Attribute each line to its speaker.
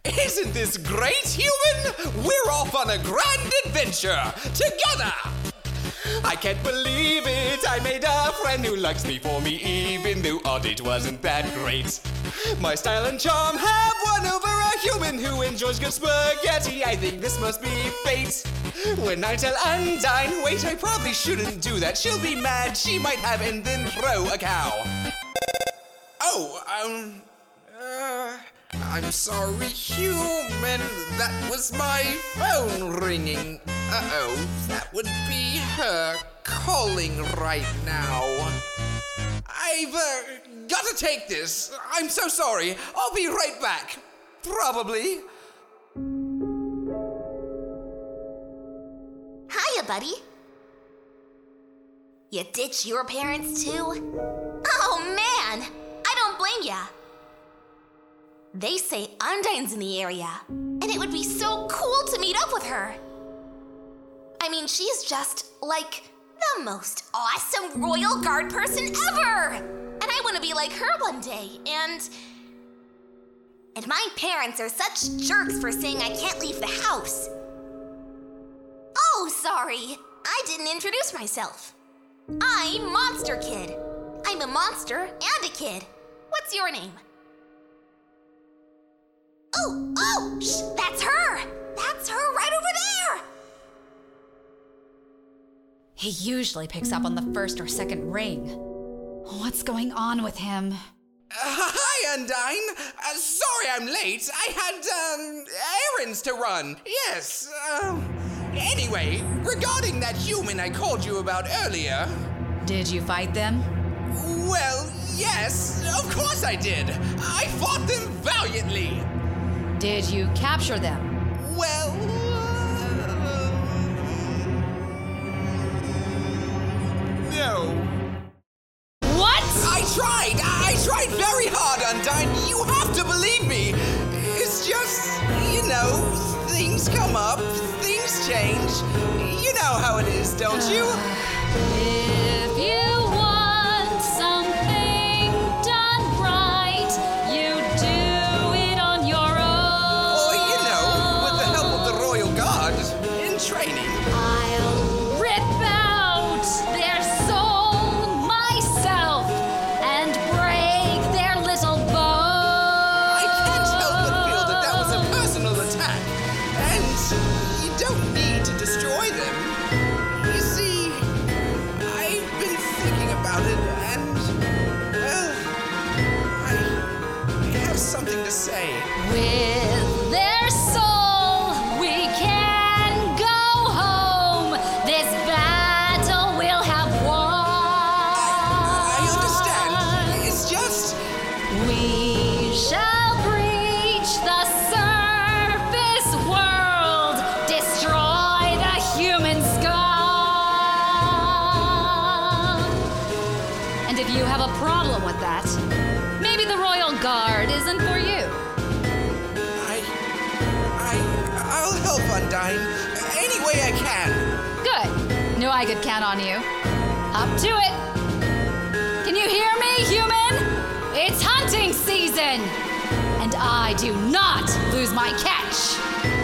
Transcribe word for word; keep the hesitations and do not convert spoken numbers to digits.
Speaker 1: Isn't this great, human? We're off on a grand adventure together! I can't believe it, I made a friend who likes me for me, even though our date wasn't that great. My style and charm have won over a human who enjoys good spaghetti. I think this must be fate. When I tell Undyne, wait, I probably shouldn't do that. She'll be mad, she might have, and then throw a cow. Oh, um, uh, I'm sorry, human, that was my phone ringing. Uh-oh, that would be her calling right now. I've uh, got to take this. I'm so sorry. I'll be right back. Probably.
Speaker 2: Hiya, buddy. You ditch your parents too? Oh, man. I don't blame ya. They say Undyne's in the area, and it would be so cool to meet up with her. I mean, she's just, like, the most awesome Royal Guard person ever! And I want to be like her one day, and... And my parents are such jerks for saying I can't leave the house. Oh, sorry. I didn't introduce myself. I'm Monster Kid. I'm a monster and a kid. What's your name? Oh, oh, shh, that's her! That's her right over there!
Speaker 3: He usually picks up on the first or second ring. What's going on with him?
Speaker 1: Uh, hi, Undyne. Uh, sorry I'm late. I had, um, errands to run. Yes, um... Anyway, regarding that human I called you about earlier...
Speaker 3: Did you fight them?
Speaker 1: Well, yes, of course I did. I fought them valiantly.
Speaker 3: Did you capture them?
Speaker 1: Well... Uh, no.
Speaker 3: What?
Speaker 1: I tried! I tried very hard, Undyne! You have to believe me! It's just, you know, things come up, things change. You know how it is, don't you?
Speaker 3: If you want something done right, you do it on your own.
Speaker 1: Or, you know, with the help of the Royal Guard in training.
Speaker 3: I'll rip out their soul myself and break their little bones.
Speaker 1: I can't help but feel that that was a personal attack. And you don't need to destroy them. You see, I've been thinking about it and, well, I have something to say.
Speaker 3: With their soul, we can go home. This battle we'll have won.
Speaker 1: I understand. It's just...
Speaker 3: We shall breach the surface world, destroy the human scum. And if you have a problem with that, maybe the Royal Guard isn't for you.
Speaker 1: I... I... I'll help Undyne any way I can.
Speaker 3: Good. Knew I could count on you. Up to it. Can you hear me, human? It's hunting season! And I do not lose my catch!